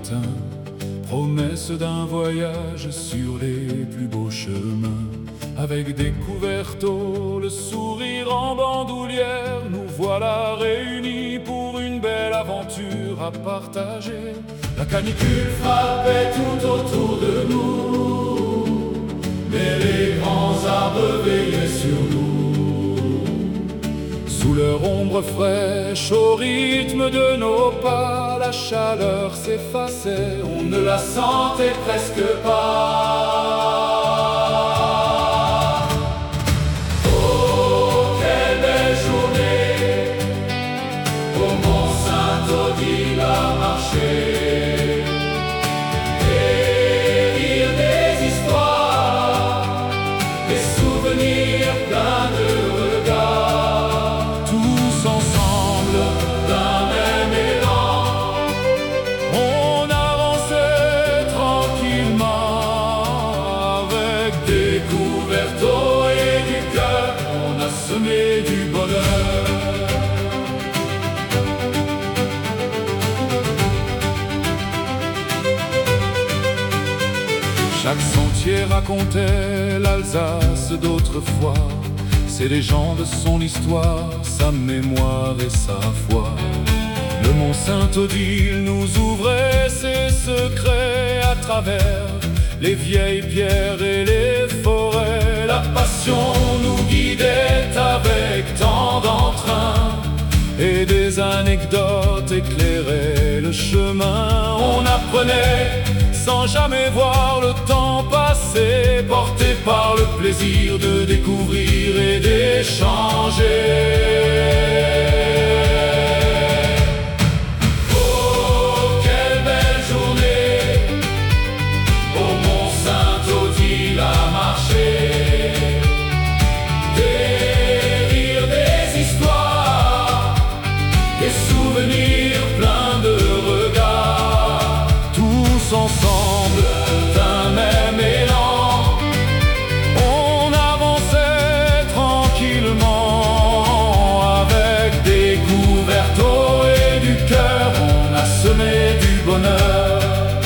matin, promesse d'un voyage sur les plus beaux chemins. Avec des couverteaux, le sourire en bandoulière, nous voilà réunis pour une belle aventure à partager. La canicule frappait tout autour de nous, mais les grands arbres veillaient sur nous. Sous leur ombre fraîche, au rythme de nos pas, la chaleur s'effaçait, on ne la sentait presque pas. Oh, quelle belle journée, au Mont-Saint-Odile à marcher. Du bonheur. Chaque sentier racontait l'Alsace d'autrefois, ses légendes, son histoire, sa mémoire et sa foi. Le Mont-Saint-Odile nous ouvrait ses secrets à travers les vieilles pierres et les forêts. La passion nous guidait avec tant d'entrain, et des anecdotes éclairaient le chemin. On apprenait sans jamais voir le temps passer, porté par le plaisir de découvrir et d'échanger. Ensemble, d'un même élan, on avançait tranquillement. Avec des couverteaux et du cœur, on a semé du bonheur.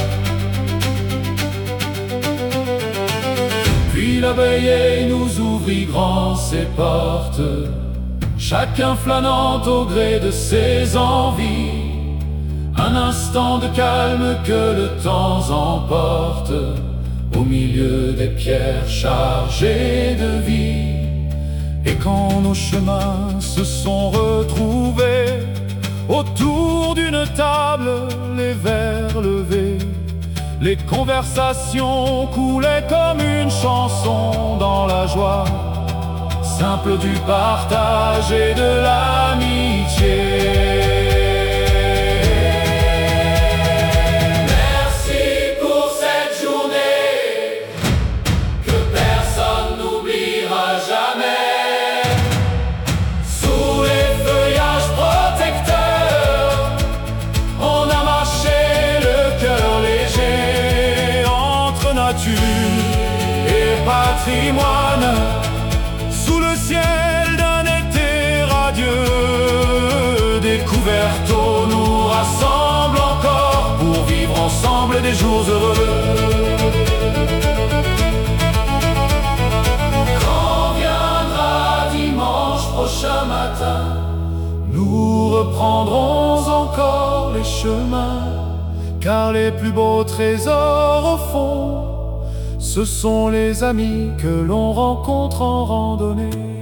Puis la veillée nous ouvrit grand ses portes, chacun flânant au gré de ses envies. Un instant de calme que le temps emporte, au milieu des pierres chargées de vie. Et quand nos chemins se sont retrouvés autour d'une table, les verres levés, les conversations coulaient comme une chanson dans la joie simple du partage et de l'amitié. Et patrimoine, sous le ciel d'un été radieux, des couverteaux nous rassemblent encore pour vivre ensemble des jours heureux. Quand viendra dimanche prochain matin, nous reprendrons encore les chemins, car les plus beaux trésors au fond, ce sont les amis que l'on rencontre en randonnée.